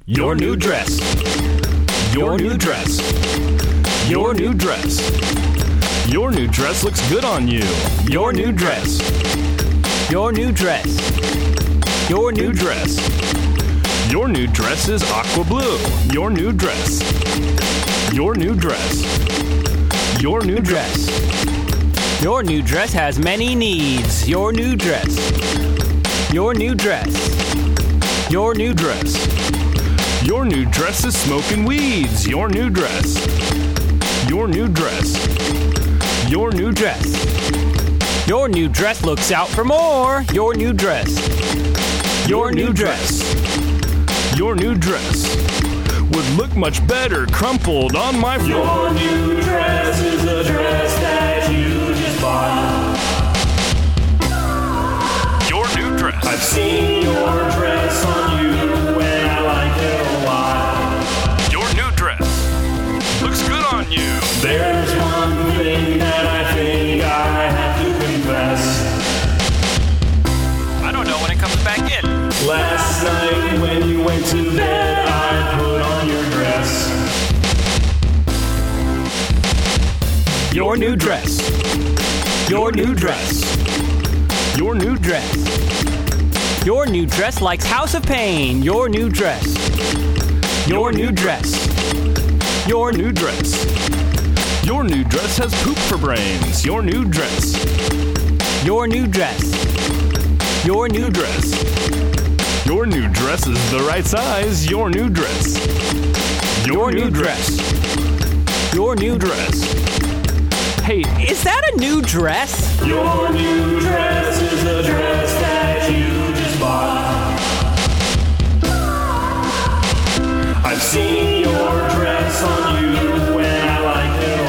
Your new dress. Your new dress. Your new dress. Your new dress looks good on you. Your new dress. Your new dress. Your new dress. Your new dress is aqua blue. Your new dress. Your new dress. Your new dress. Your new dress has many needs. Your new dress. Your new dress. Your new dress. Your new dress is smoking weeds. Your new dress. Your new dress. Your new dress. Your new dress looks out for more. Your new dress. Your new dress. Your new dress would look much better crumpled on my floor. Your new dress is a dress that you just bought. Your new dress. I've seen your dress on you and I like it a lot. Your new dress looks good on you. There's one thing that I think I have to confess. I don't know when it comes back in. Last night when you went to bed, I put on your dress. Your new dress. Your new dress. Your new dress. Your new dress likes House of Pain. Your new dress. Your new dress. Your new dress. Your new dress has poop for brains. Your new dress. Your new dress. Your new dress. Your new dress is the right size. Your new dress. Your new dress. Your new dress. Hey, is that a new dress? Your new dress is a dress that you just bought. I've seen your dress on you and I like it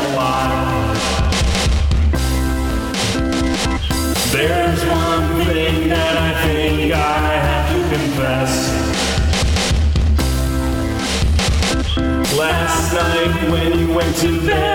a lot. There's one thing that I think I have to confess. Last night when you went to bed,